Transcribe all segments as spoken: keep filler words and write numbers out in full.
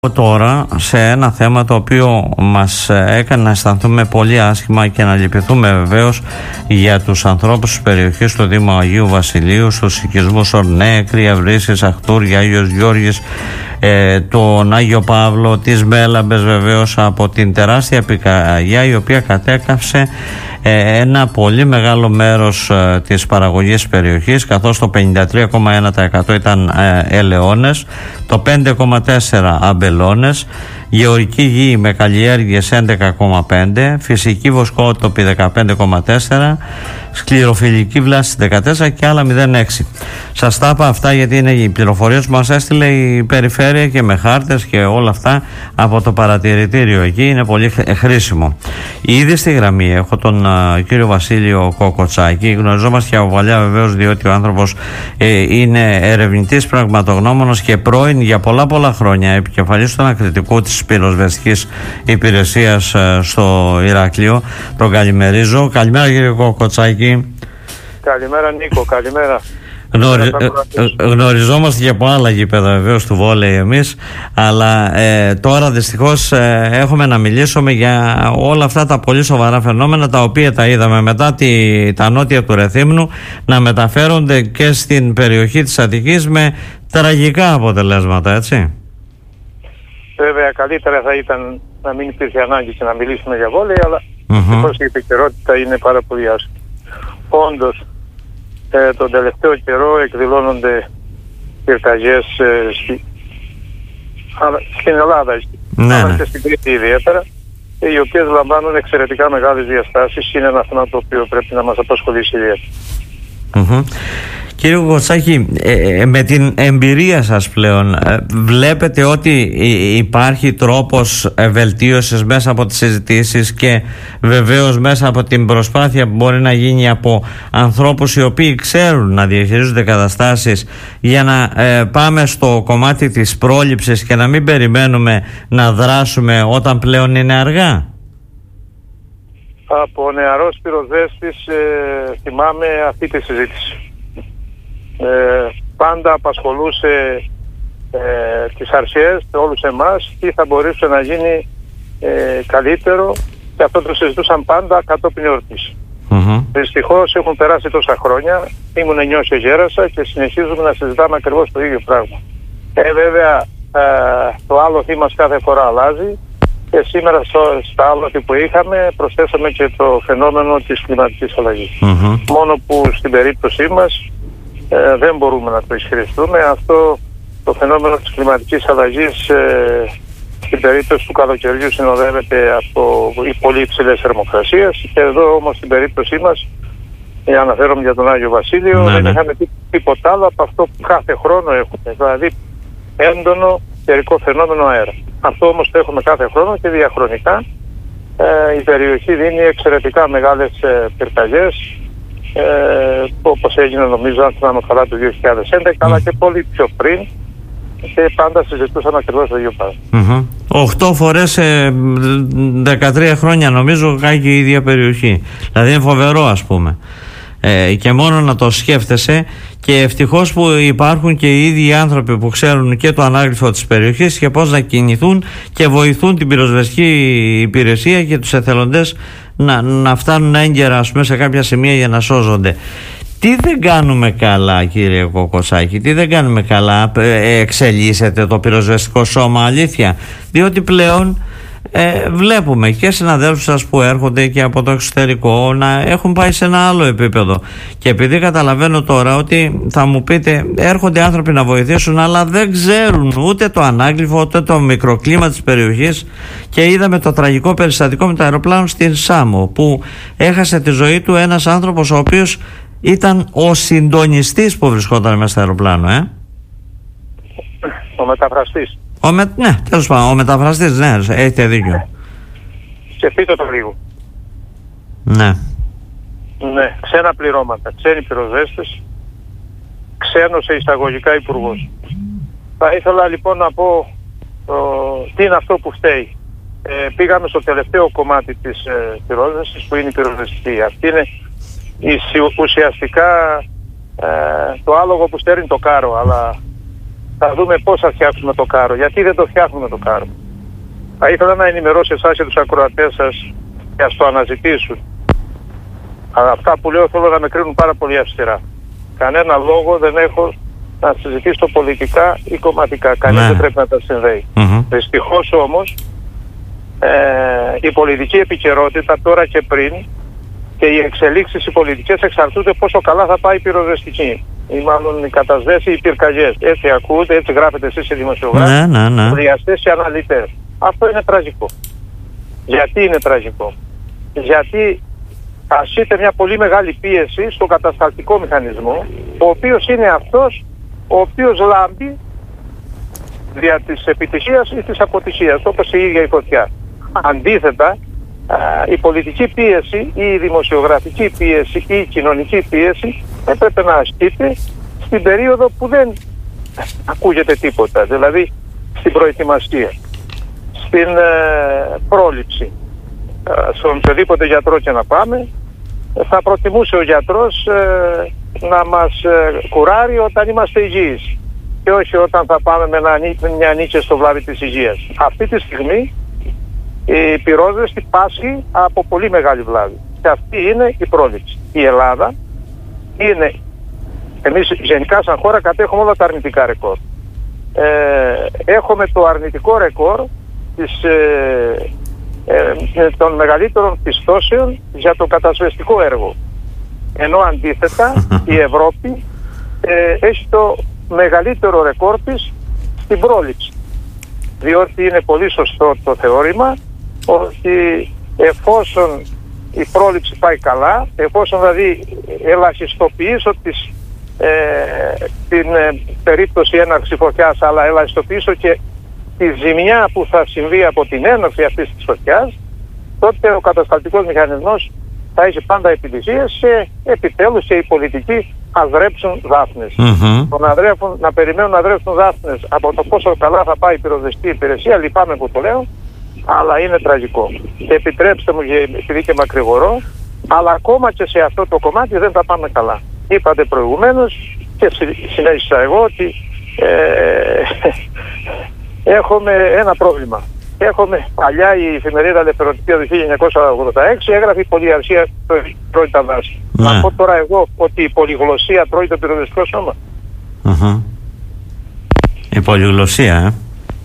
Τώρα σε ένα θέμα το οποίο μας έκανε να αισθανθούμε πολύ άσχημα και να λυπηθούμε βεβαίως για τους ανθρώπους της περιοχής του Δήμου Αγίου Βασιλείου, στους οικισμούς Ορνέ, Κρύα Βρύσης, Αχτούρια, Άγιος Γιώργης, ε, τον Άγιο Παύλο, τις Μέλαμπες βεβαίως, από την τεράστια πυρκαγιά η οποία κατέκαυσε ε, ένα πολύ μεγάλο μέρος ε, της παραγωγής περιοχής, καθώς το πενήντα τρία κόμμα ένα τοις εκατό ήταν ε, ελαιώνες, το πέντε κόμμα τέσσερα τοις εκατό αμπελώνες, γεωργική γη με καλλιέργειες έντεκα κόμμα πέντε, φυσική βοσκότοπη δεκαπέντε κόμμα τέσσερα, σκληροφιλική βλάση δεκατέσσερα κόμμα έξι και άλλα μηδέν κόμμα έξι. Σας τα είπα αυτά γιατί είναι οι πληροφορίες που μας έστειλε η περιφέρεια και με χάρτες και όλα αυτά από το παρατηρητήριο εκεί, είναι πολύ χρήσιμο. Ήδη στη γραμμή έχω τον uh, κύριο Βασίλειο Κοκοτσάκη. Γνωριζόμαστε από παλιά βεβαίως, διότι ο άνθρωπος ε, είναι ερευνητής, πραγματογνώμονος και πρώην για πολλά πολλά χρόνια επικεφαλής του ανακριτικού της πυροσβεστικής υπηρεσίας uh, στο Ηράκλειο. Τον καλημερίζω. Καλημέρα κύριε Κοκοτσάκη. Καλημέρα Νίκο, καλημέρα. Γνωρι... Γνωριζόμαστε και από άλλα γήπεδα βεβαίως του βόλεϊ εμείς, αλλά ε, τώρα δυστυχώς ε, έχουμε να μιλήσουμε για όλα αυτά τα πολύ σοβαρά φαινόμενα, τα οποία τα είδαμε μετά τη, τα νότια του Ρεθύμνου να μεταφέρονται και στην περιοχή της Αττικής με τραγικά αποτελέσματα, έτσι. Βέβαια καλύτερα θα ήταν να μην υπήρχε ανάγκη και να μιλήσουμε για βόλεϊ, αλλά δυστυχώς η επικαιρότητα είναι πάρα πολύ άσχημη. Όντως, Ε, τον τελευταίο καιρό εκδηλώνονται πυρκαγιές ε, στη, στην Ελλάδα, ναι, αλλά και στην Κρήτη ιδιαίτερα, οι οποίες λαμβάνουν εξαιρετικά μεγάλες διαστάσεις. Είναι ένα θέμα το οποίο πρέπει να μας απασχολήσει ιδιαίτερα. Mm-hmm. Κύριε Κοκοτσάκη, ε, με την εμπειρία σας πλέον, ε, βλέπετε ότι υπάρχει τρόπος βελτίωσης μέσα από τις συζητήσεις και βεβαίως μέσα από την προσπάθεια που μπορεί να γίνει από ανθρώπους οι οποίοι ξέρουν να διαχειρίζονται καταστάσεις, για να ε, πάμε στο κομμάτι της πρόληψης και να μην περιμένουμε να δράσουμε όταν πλέον είναι αργά? Από νεαρός πυροσβέστης ε, θυμάμαι αυτή τη συζήτηση. Ε, πάντα απασχολούσε ε, τις αρχές, όλους εμάς, τι θα μπορούσε να γίνει ε, καλύτερο, και αυτό το συζητούσαν πάντα κατόπιν εορτής. Mm-hmm. Δυστυχώς έχουν περάσει τόσα χρόνια, ήμουν νιός και γέρασα και συνεχίζουμε να συζητάμε ακριβώς το ίδιο πράγμα. Ε, βέβαια ε, το άλοθη μας κάθε φορά αλλάζει και σήμερα στο, στα άλοθη που είχαμε προσθέσαμε και το φαινόμενο της κλιματικής αλλαγής. Mm-hmm. Μόνο που στην περίπτωσή μας Ε, δεν μπορούμε να το ισχυριστούμε. Αυτό το φαινόμενο της κλιματικής αλλαγής ε, στην περίπτωση του καλοκαιριού συνοδεύεται από οι πολύ υψηλές θερμοκρασίες, και εδώ όμως στην περίπτωσή μας, ε, αναφέρομαι για τον Άγιο Βασίλειο, ναι, δεν ναι. είχαμε τί, τίποτα άλλο από αυτό που κάθε χρόνο έχουμε, δηλαδή έντονο καιρικό φαινόμενο αέρα. Αυτό όμως το έχουμε κάθε χρόνο και διαχρονικά. Ε, η περιοχή δίνει εξαιρετικά μεγάλες ε, πυρκαγιές, Ε, όπως έγινε νομίζω, αν θυμάμαι καλά, το δύο χιλιάδες έντεκα, mm. αλλά και πολύ πιο πριν, και πάντα συζητούσαμε ακριβώς το ίδιο πράγμα. Mm-hmm. Οχτώ φορές σε δεκατρία χρόνια νομίζω κάει και η ίδια περιοχή. Δηλαδή είναι φοβερό, ας πούμε. Ε, και μόνο να το σκέφτεσαι, και ευτυχώς που υπάρχουν και οι ίδιοι άνθρωποι που ξέρουν και το ανάγλυφο της περιοχής και πώς να κινηθούν και βοηθούν την πυροσβεστική υπηρεσία και τους εθελοντές να, να φτάνουν έγκαιρα, ας πούμε, σε κάποια σημεία για να σώζονται. Τι δεν κάνουμε καλά, κύριε Κοκοτσάκη, τι δεν κάνουμε καλά? Ε, εξελίσσεται το πυροσβεστικό σώμα, αλήθεια? Διότι πλέον Ε, βλέπουμε και συναδέλφους σας που έρχονται και από το εξωτερικό να έχουν πάει σε ένα άλλο επίπεδο, και επειδή καταλαβαίνω τώρα ότι θα μου πείτε έρχονται άνθρωποι να βοηθήσουν, αλλά δεν ξέρουν ούτε το ανάγλυφο ούτε το μικροκλίμα της περιοχής, και είδαμε το τραγικό περιστατικό με το αεροπλάνο στην Σάμο που έχασε τη ζωή του ένας άνθρωπος ο οποίος ήταν ο συντονιστής που βρισκόταν μέσα στο αεροπλάνο. ε? Ο μεταφραστής. Ο με... Ναι, τέλος πάντων, ο μεταφραστής, ναι, έχετε δίκιο. Σκεφτείτε το λίγο. Ναι. Ναι, ξένα πληρώματα, ξένοι πυροσβέστες, ξένος σε εισαγωγικά υπουργός. Θα ήθελα λοιπόν να πω το... τι είναι αυτό που φταίει. Ε, πήγαμε στο τελευταίο κομμάτι της ε, πυρόσβεσης, που είναι η πυροσβεστική. Αυτή είναι η, ουσιαστικά ε, το άλογο που στέρνει το κάρο, αλλά θα δούμε πώς θα φτιάξουμε το κάρο. Γιατί δεν το φτιάχνουμε το κάρο. Θα ήθελα να ενημερώσω εσάς και τους ακροατές σας και ας το αναζητήσουν. Αλλά αυτά που λέω θέλω να με κρίνουν πάρα πολύ αυστηρά. Κανένα λόγο δεν έχω να συζητήσω πολιτικά ή κομματικά. Κανείς ναι. δεν πρέπει να τα συνδέει. Mm-hmm. Δυστυχώς όμως ε, η πολιτική επικαιρότητα τώρα και πριν και οι εξελίξεις οι πολιτικές εξαρτούνται πόσο καλά θα πάει η πυροσβεστική. Ή μάλλον οι κατασβέσεις, οι πυρκαγιές. Έτσι ακούτε, έτσι γράφετε εσείς οι δημοσιογράφοι, ναι, ναι, ναι. σχολιαστές και αναλυτές. Αυτό είναι τραγικό. Γιατί είναι τραγικό? Γιατί ασκείται μια πολύ μεγάλη πίεση στον κατασταλτικό μηχανισμό, ο οποίος είναι αυτός ο οποίος λάμπει δια της επιτυχίας ή της αποτυχίας, όπως η ίδια η φωτιά. Αντίθετα, η πολιτική πίεση ή η δημοσιογραφική πίεση ή η κοινωνική πίεση έπρεπε να ασκείται στην περίοδο που δεν ακούγεται τίποτα, δηλαδή στην προετοιμασία, στην ε, πρόληψη. Ε, στον οποιοδήποτε γιατρό και να πάμε, θα προτιμούσε ο γιατρός ε, να μας ε, κουράρει όταν είμαστε υγιείς και όχι όταν θα πάμε με ένα, μια νίκη στο βλάβη της υγείας. Αυτή τη στιγμή η πυρόσβεστη πάσχει από πολύ μεγάλη βλάβη και αυτή είναι η πρόληψη. Η Ελλάδα είναι, εμείς γενικά σαν χώρα κατέχουμε όλα τα αρνητικά ρεκόρ. Ε, έχουμε το αρνητικό ρεκόρ της, ε, ε, των μεγαλύτερων πιστώσεων για το κατασβεστικό έργο. Ενώ αντίθετα η Ευρώπη ε, έχει το μεγαλύτερο ρεκόρ της στην πρόληψη. Διότι είναι πολύ σωστό το θεώρημα ότι εφόσον η πρόληψη πάει καλά, εφόσον δηλαδή ελαχιστοποιήσω τις, ε, την ε, περίπτωση έναρξη φωτιάς, αλλά ελαχιστοποιήσω και τη ζημιά που θα συμβεί από την έναρξη αυτής της φωτιάς, τότε ο κατασταλτικός μηχανισμός θα έχει πάντα επιτυχίες και επιτέλους και οι πολιτικοί ας δρέψουν δάφνες. Mm-hmm. Το να, δρέφουν, να περιμένουν να δρέψουν δάφνες από το πόσο καλά θα πάει η πυροσβεστική υπηρεσία, λυπάμαι που το λέω, αλλά είναι τραγικό. Και επιτρέψτε μου, επειδή και μακρηγορώ, αλλά ακόμα και σε αυτό το κομμάτι δεν τα πάμε καλά. Είπατε προηγουμένως και συνέχισα εγώ ότι ε, έχουμε ένα πρόβλημα. Έχουμε παλιά η εφημερίδα Ελευθερωτική του χίλια εννιακόσια ογδόντα έξι έγραφε η πολυγλωσσία τρώει τα δάση. Ναι. Να πω τώρα εγώ ότι η πολυγλωσσία τρώει το πυροσβεστικό σώμα. Uh-huh. Η πολυγλωσσία, ε.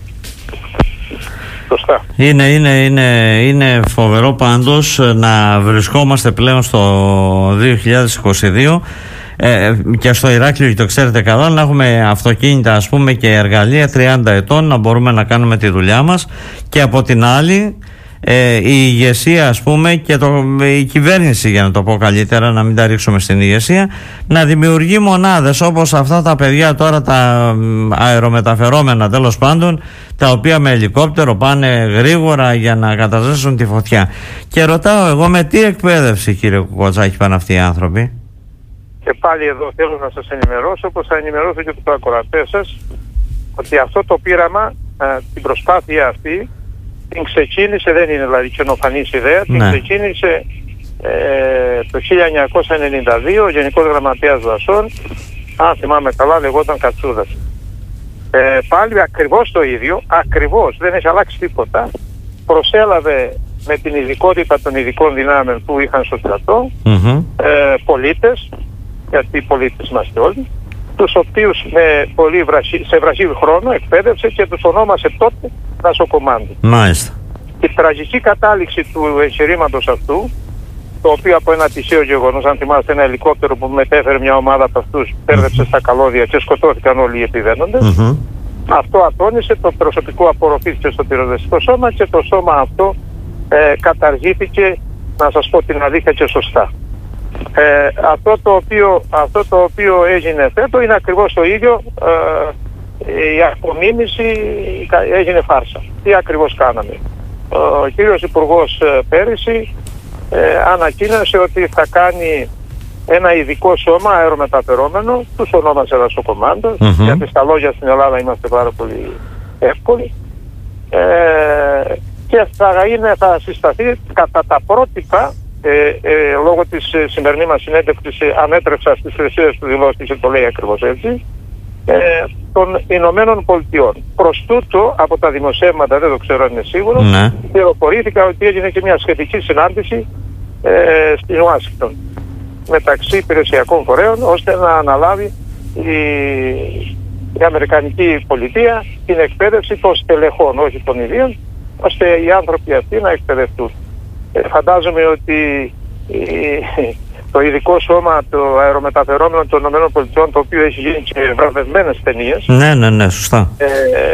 Σωστά. Είναι, είναι, είναι, είναι φοβερό πάντως να βρισκόμαστε πλέον στο δύο χιλιάδες είκοσι δύο ε, και στο Ηράκλειο, το ξέρετε καλά, να έχουμε αυτοκίνητα ας πούμε και εργαλεία τριάντα ετών, να μπορούμε να κάνουμε τη δουλειά μας, και από την άλλη ε, η ηγεσία ας πούμε και το, η κυβέρνηση, για να το πω καλύτερα, να μην τα ρίξουμε στην ηγεσία, να δημιουργεί μονάδες όπως αυτά τα παιδιά τώρα, τα αερομεταφερόμενα τέλος πάντων, τα οποία με ελικόπτερο πάνε γρήγορα για να καταζέσουν τη φωτιά. Και ρωτάω εγώ, με τι εκπαίδευση, κύριε Κουκοτσάκη, πάνε αυτοί οι άνθρωποι? Και πάλι εδώ θέλω να σας ενημερώσω, όπως θα ενημερώσω και τους ακροατές σας, ότι αυτό το πείραμα, α, την προσπάθεια αυτή, την ξεκίνησε, δεν είναι δηλαδή καινοφανής ιδέα, την ναι. ξεκίνησε ε, το χίλια εννιακόσια ενενήντα δύο ο Γενικός Γραμματέας Δασών, αν θυμάμαι καλά λεγόταν Κατσούδας. Ε, πάλι ακριβώς το ίδιο, ακριβώς, δεν έχει αλλάξει τίποτα, προσέλαβε με την ειδικότητα των ειδικών δυνάμεων που είχαν στο στρατό mm-hmm. ε, πολίτες, γιατί οι πολίτες είμαστε όλοι, τους οποίους με πολύ βραχύ, σε βραχύ χρόνο εκπαίδευσε και τους ονόμασε τότε νοσοκομάντου. Μάλιστα. Η τραγική κατάληξη του εγχειρήματος αυτού, το οποίο από ένα τυχαίο γεγονός, αν θυμάστε, ένα ελικόπτερο που μετέφερε μια ομάδα από αυτούς, πέρδεψε mm-hmm. στα καλώδια και σκοτώθηκαν όλοι οι επιβαίνοντες, mm-hmm. αυτό ατώνησε, το προσωπικό απορροφήθηκε στο πυροσβεστικό σώμα και το σώμα αυτό ε, καταργήθηκε, να σας πω την αλήθεια, και σωστά. Ε, αυτό, το οποίο, αυτό το οποίο έγινε φέτο είναι ακριβώς το ίδιο. Ε, η απομίμηση έγινε φάρσα. Τι ακριβώς κάναμε? Ο κύριος Υπουργός ε, πέρυσι ε, ανακοίνωσε ότι θα κάνει ένα ειδικό σώμα αερομεταφερόμενο, τους ονόμασε Δασοκομάντος, mm-hmm. γιατί στα λόγια στην Ελλάδα είμαστε πάρα πολύ εύκολοι, ε, και θα, είναι, θα συσταθεί κατά τα πρότυπα. Ε, ε, λόγω της ε, σημερινή μας συνέντευξης ε, ανέτρεψα στις θυσίες του δηλώσεις και το λέει ακριβώς έτσι, ε, των Ηνωμένων Πολιτειών. Προς τούτο, από τα δημοσιεύματα, δεν το ξέρω αν είναι σίγουρο, ναι. πληροφορήθηκα ότι έγινε και μια σχετική συνάντηση ε, στην Ουάσιγκτον μεταξύ υπηρεσιακών φορέων, ώστε να αναλάβει η, η Αμερικανική πολιτεία την εκπαίδευση των στελεχών, όχι των ιδίων, ώστε οι άνθρωποι αυτοί να εκπαιδευτούν. Ε, φαντάζομαι ότι η, το ειδικό σώμα, το αερομεταφερόμενο των ΗΠΑ, το οποίο έχει γίνει και βραβευμένες ταινίες, ναι, ναι, ναι, σωστά. Ε,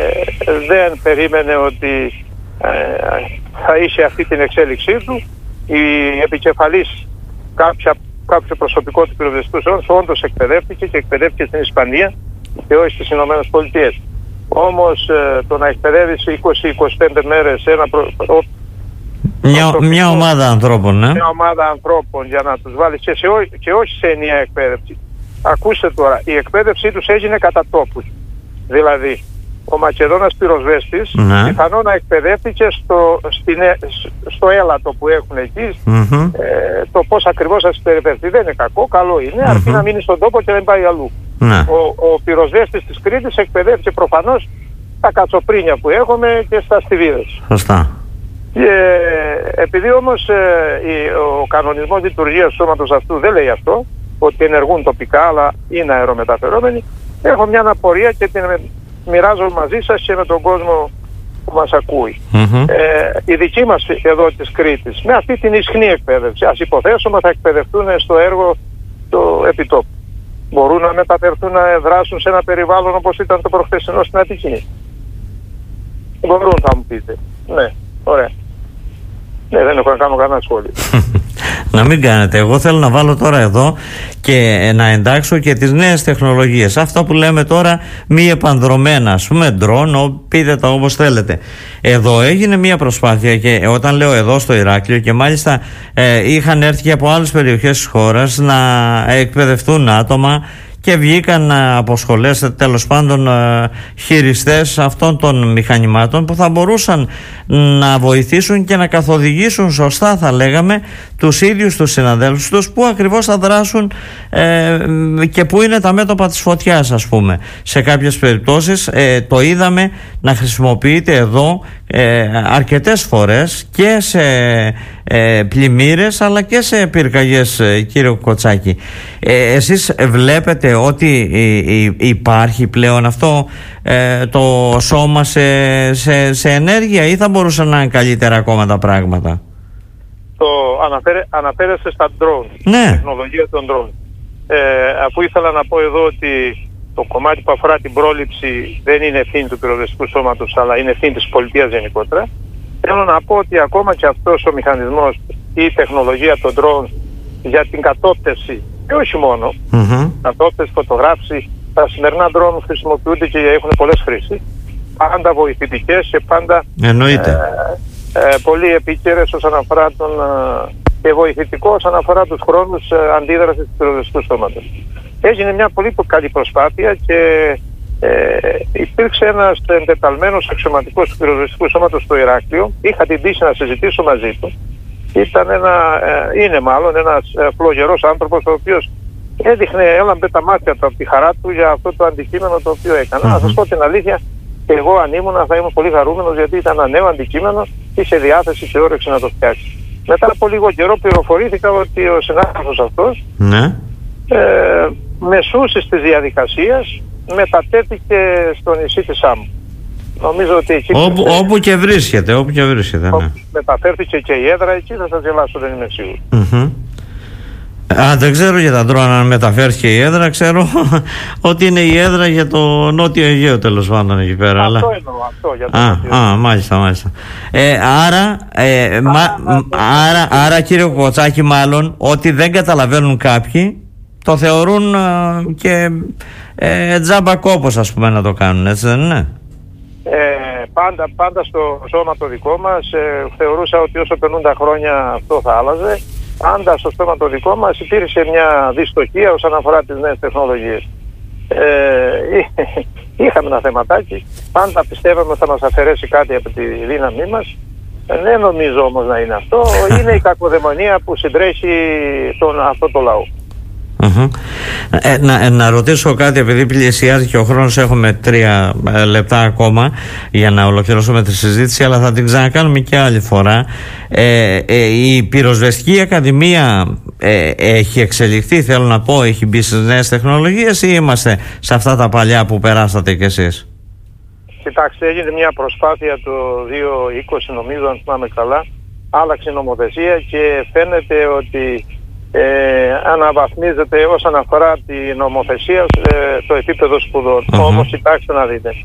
δεν περίμενε ότι ε, θα είχε αυτή την εξέλιξή του. Η επικεφαλής κάποια, κάποιο προσωπικό του πυροσβεστικού σώματος όντως εκπαιδεύτηκε και εκπαιδεύτηκε στην Ισπανία και όχι στις Ηνωμένες Πολιτείες. Όμως ε, το να εκπαιδεύεις είκοσι με είκοσι πέντε μέρες ένα προ, προ, μια, μια ομάδα ανθρώπων, ναι. Μια ομάδα ανθρώπων για να τους βάλεις και, σε, και όχι σε ενιαία εκπαίδευση. Ακούστε τώρα, η εκπαίδευσή τους έγινε κατά τόπους. Δηλαδή, ο Μακεδόνας πυροσβέστης ναι. πιθανόν να εκπαιδεύτηκε στο, στην, στο έλατο που έχουν εκεί, mm-hmm. ε, το πώς ακριβώς θα συμπεριφερθεί. Δεν είναι κακό, καλό είναι, mm-hmm. αρκεί να μείνει στον τόπο και δεν πάει αλλού. Ναι. Ο, ο πυροσβέστης της Κρήτης εκπαιδεύτηκε προφανώς στα κατσοπρίνια που έχουμε και στα στιβίδες. Σωστά. Και επειδή όμως ε, ο κανονισμός λειτουργίας του σώματος αυτού δεν λέει αυτό, ότι ενεργούν τοπικά αλλά είναι αερομεταφερόμενοι, έχω μια απορία και την μοιράζω μαζί σας και με τον κόσμο που μας ακούει. Mm-hmm. Ε, οι δικοί μας εδώ της Κρήτης, με αυτή την ισχνή εκπαίδευση, ας υποθέσουμε θα εκπαιδευτούν στο έργο το επιτόπου. Μπορούν να μεταφερθούν να δράσουν σε ένα περιβάλλον όπως ήταν το προχθεσινό στην Αττική? Μπορούν, θα μου πείτε. Ναι, ωραία. Ναι, δεν έχω να κάνω κανένα σχόλιο. Να μην κάνετε. Εγώ θέλω να βάλω τώρα εδώ και να εντάξω και τις νέες τεχνολογίες. Αυτά που λέμε τώρα μη επανδρομένα, ας πούμε, ντρόν, πείτε τα όπως θέλετε. Εδώ έγινε μια προσπάθεια και όταν λέω εδώ στο Ηράκλειο και μάλιστα ε, είχαν έρθει και από άλλες περιοχές της χώρας να εκπαιδευτούν άτομα και βγήκαν από σχολές, τέλος πάντων, χειριστές αυτών των μηχανημάτων που θα μπορούσαν να βοηθήσουν και να καθοδηγήσουν σωστά, θα λέγαμε, τους ίδιους τους συναδέλφους τους που ακριβώς θα δράσουν ε, και που είναι τα μέτωπα της φωτιάς, ας πούμε. Σε κάποιες περιπτώσεις ε, το είδαμε να χρησιμοποιείται εδώ ε, αρκετές φορές και σε ε, πλημμύρες αλλά και σε πυρκαγιές, ε, κύριε Κοτσάκη. Ε, εσείς βλέπετε ότι ε, ε, υπάρχει πλέον αυτό ε, το σώμα σε, σε, σε ενέργεια ή θα μπορούσαν να είναι καλύτερα ακόμα τα πράγματα? Το αναφέρε, αναφέρεστε στα drone, ναι. τεχνολογία των drone. Ε, αφού ήθελα να πω εδώ ότι το κομμάτι που αφορά την πρόληψη δεν είναι ευθύνη του πυροσβεστικού σώματος, αλλά είναι ευθύνη της πολιτείας γενικότερα, θέλω να πω ότι ακόμα και αυτός ο μηχανισμός ή η τεχνολογία των drone για την κατόπτευση, και όχι μόνο, mm-hmm. κατόπτευση, φωτογράφηση, τα σημερινά drone χρησιμοποιούνται και έχουν πολλές χρήσεις, πάντα βοηθητικές και πάντα εννοείται. Ε, ε, πολύ επίκαιρες όσον αφορά τον, ε, και βοηθητικό όσον αφορά τους χρόνους ε, αντίδρασης του πυροσβεστικού σώματος. Έγινε μια πολύ καλή προσπάθεια και ε, υπήρξε ένας εντεταλμένος αξιωματικός του πυροσβεστικού σώματος στο Ηράκλειο. Είχα την τύχη να συζητήσω μαζί του. Ήταν ένα, ε, είναι μάλλον ένας ε, φλογερός άνθρωπος, ο οποίος έδειχνε, έλαμπε τα μάτια του από τη χαρά του για αυτό το αντικείμενο το οποίο έκανε. Mm-hmm. Να σας πω την αλήθεια, και εγώ αν ήμουν θα ήμουν πολύ χαρούμενος, γιατί ήταν ένα νέο αντικείμενο, είχε διάθεση και όρεξη να το φτιάξει. Μετά από λίγο καιρό πληροφορήθηκα ότι ο συνάδελφος αυτός ναι. ε, μεσούσης της διαδικασίας μετατέθηκε στο νησί της Σάμου. Νομίζω ότι εκεί... Όπου, όπου και βρίσκεται, όπου και βρίσκεται, ναι. Μεταφέρθηκε και η έδρα εκεί, θα σας γελάσω, δεν είμαι σίγουρο. Mm-hmm. Α, δεν ξέρω για τα ντρόνα αν μεταφέρθηκε η έδρα, ξέρω ότι είναι η έδρα για το Νότιο Αιγαίο, τέλος πάντων, εκεί πέρα. Αυτό αλλά... εννοώ, αυτό για το α, Νότιο. Α, μάλιστα, μάλιστα. Ε, άρα, ε, μα, άρα, άρα, κύριε Κοτσάκη, μάλλον, ότι δεν καταλαβαίνουν κάποιοι, το θεωρούν ε, και ε, τζάμπα κόπος, ας πούμε, να το κάνουν, έτσι δεν είναι? Ε, πάντα, πάντα στο σώμα το δικό μας ε, θεωρούσα ότι όσο περνούν τα χρόνια αυτό θα άλλαζε. Πάντα στο σώμα το δικό μας υπήρξε μια δυστοχία όσον αφορά τις νέες τεχνολογίες. Ε, είχαμε ένα θεματάκι, πάντα πιστεύαμε ότι θα μας αφαιρέσει κάτι από τη δύναμή μας. Δεν νομίζω όμως να είναι αυτό. Είναι η κακοδαιμονία που συντρέχει τον, αυτό το λαό. Mm-hmm. Ε, να, να ρωτήσω κάτι, επειδή πλησιάζει και ο χρόνος, έχουμε τρία ε, λεπτά ακόμα για να ολοκληρώσουμε τη συζήτηση, αλλά θα την ξανακάνουμε και άλλη φορά. Ε, ε, η Πυροσβεστική Ακαδημία ε, έχει εξελιχθεί, θέλω να πω, έχει μπει στις νέες τεχνολογίες, ή είμαστε σε αυτά τα παλιά που περάσατε κι εσείς? Κοιτάξτε, έγινε μια προσπάθεια το δύο χιλιάδες είκοσι, νομίζω, αν θυμάμαι καλά, άλλαξε η νομοθεσία και φαίνεται ότι ε, αναβαθμίζεται όσον αφορά τη νομοθεσία ε, το επίπεδο σπουδών. Uh-huh. Όμως, κοιτάξτε να δείτε,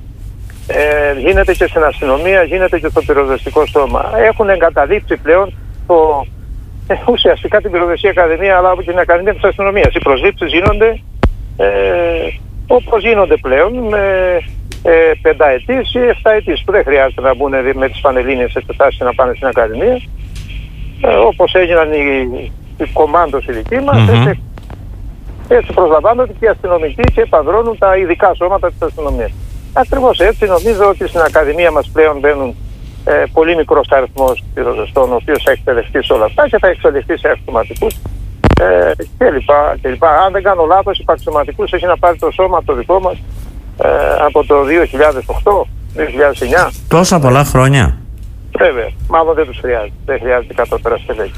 ε, γίνεται και στην αστυνομία, γίνεται και στο πυροσβεστικό σώμα. Έχουν εγκαταλείψει πλέον το, ε, ουσιαστικά την Πυροσβεστική Ακαδημία, αλλά από την Ακαδημία της Αστυνομίας. Οι προσλήψεις γίνονται ε, όπως γίνονται πλέον, με ε, πενταετής ή εφταετής, που δεν χρειάζεται να μπουν με τις πανελλήνιες εξετάσεις να πάνε στην Ακαδημία. Ε, όπως έγιναν οι, οι κομμάντος οι δικοί μας, mm-hmm. έτσι, έτσι προσλαμβάνονται και οι αστυνομικοί και επαδρώνουν τα ειδικά σώματα της αστυνομίας. Ακριβώς έτσι νομίζω ότι στην Ακαδημία μας πλέον μπαίνουν ε, πολύ μικρός αριθμός πυροσβεστών, ο οποίος θα εκπαιδευτεί σε όλα αυτά και θα εξελιχθεί σε αξιωματικούς ε, κλπ. Αν δεν κάνω λάθος, οι αξιωματικούς έχει να πάρει το σώμα το δικό μας ε, από το δύο χιλιάδες οκτώ δύο χιλιάδες εννιά. Τόσα πολλά χρόνια. Βέβαια, μάλλον δεν τους χρειάζεται. Δεν χρειάζεται κατώτερα στελέχη.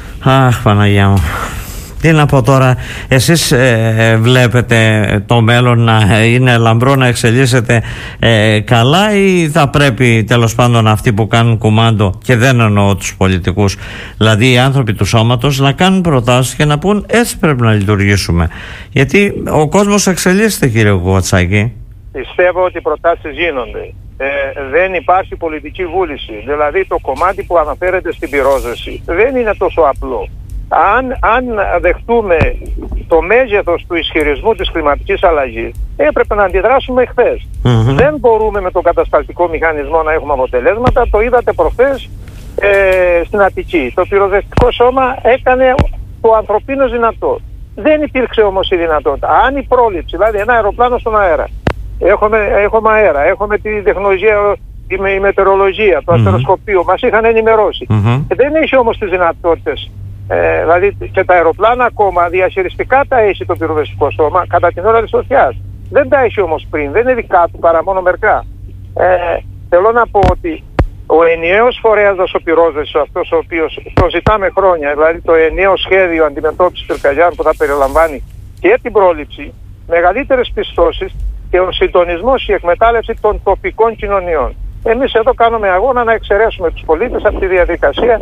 Αχ, Παναγιά μου. Τι να πω τώρα, εσείς ε, βλέπετε το μέλλον να είναι λαμπρό, να εξελίσσεται ε, καλά, ή θα πρέπει τέλος πάντων αυτοί που κάνουν κουμάντο, και δεν εννοώ τους πολιτικούς, δηλαδή οι άνθρωποι του σώματος, να κάνουν προτάσεις και να πούν έτσι πρέπει να λειτουργήσουμε? Γιατί ο κόσμος εξελίσσεται, κύριε Κουβατσάκη. Πιστεύω ότι οι προτάσεις γίνονται. Ε, δεν υπάρχει πολιτική βούληση. Δηλαδή το κομμάτι που αναφέρεται στην πυρόσβεση δεν είναι τόσο απλό. Αν, αν δεχτούμε το μέγεθος του ισχυρισμού της κλιματικής αλλαγής, έπρεπε να αντιδράσουμε χθες. Mm-hmm. Δεν μπορούμε με τον κατασταλτικό μηχανισμό να έχουμε αποτελέσματα. Το είδατε προχθές ε, στην Αττική. Το πυροσβεστικό σώμα έκανε το ανθρωπίνος δυνατό. Δεν υπήρξε όμως η δυνατότητα. Αν η πρόληψη, δηλαδή ένα αεροπλάνο στον αέρα, έχουμε, έχουμε αέρα, έχουμε τη τεχνολογία, η, η μετεωρολογία, το mm-hmm. αστεροσκοπείο, μας είχαν ενημερώσει. Mm-hmm. Δεν έχει όμως τις δυνατότητες. Ε, δηλαδή και τα αεροπλάνα ακόμα διαχειριστικά τα έχει το πυροσβεστικό σώμα κατά την ώρα της φωτιάς. Δεν τα έχει όμως πριν, δεν είναι δικά του παρά μόνο μερικά. Ε, θέλω να πω ότι ο ενιαίος φορέας δασοπυρόσβεσης, αυτός ο οποίος το ζητάμε χρόνια, δηλαδή το ενιαίο σχέδιο αντιμετώπισης πυρκαγιών που θα περιλαμβάνει και την πρόληψη, μεγαλύτερες πιστώσεις και ο συντονισμός, η εκμετάλλευση των τοπικών κοινωνιών. Εμείς εδώ κάνουμε αγώνα να εξαιρέσουμε τους πολίτες από τη διαδικασία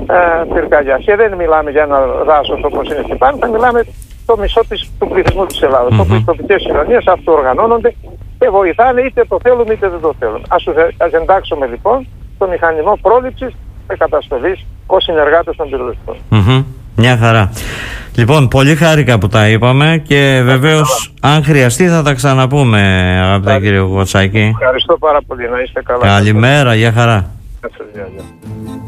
ε, πυρκαγιάς. Και δεν μιλάμε για ένα δάσος όπως είναι στην Πάνη, θα μιλάμε το μισό της, του πληθυσμού της Ελλάδας. Mm-hmm. Όπου οι τοπικές κοινωνίες αυτοοργανώνονται και βοηθάνε, είτε το θέλουν είτε δεν το θέλουν. Ας, ας εντάξουμε λοιπόν το μηχανισμό πρόληψης και καταστολής ως συνεργάτες των πυροσβεστικών. Mm-hmm. Μια χαρά. Λοιπόν, πολύ χάρηκα που τα είπαμε και βεβαίως αν χρειαστεί θα τα ξαναπούμε, αγαπητέ κύριε Κουβατσάκη. Ευχαριστώ πάρα πολύ, να είστε καλά. Καλημέρα, για χαρά. Ευχαριστώ.